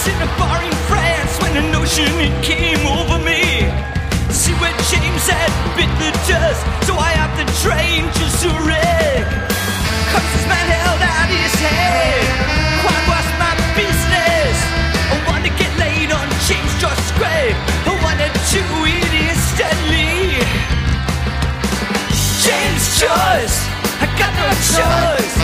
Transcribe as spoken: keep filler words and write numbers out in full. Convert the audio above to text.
in a bar in France when a notion it came over me. See where James had bit the dust, so I hopped the train to Zurich. Cause this man held out his head. What was my business? I wanted to get laid on James Joyce's grave. I wanted to eat instantly. James Joyce, I got no choice.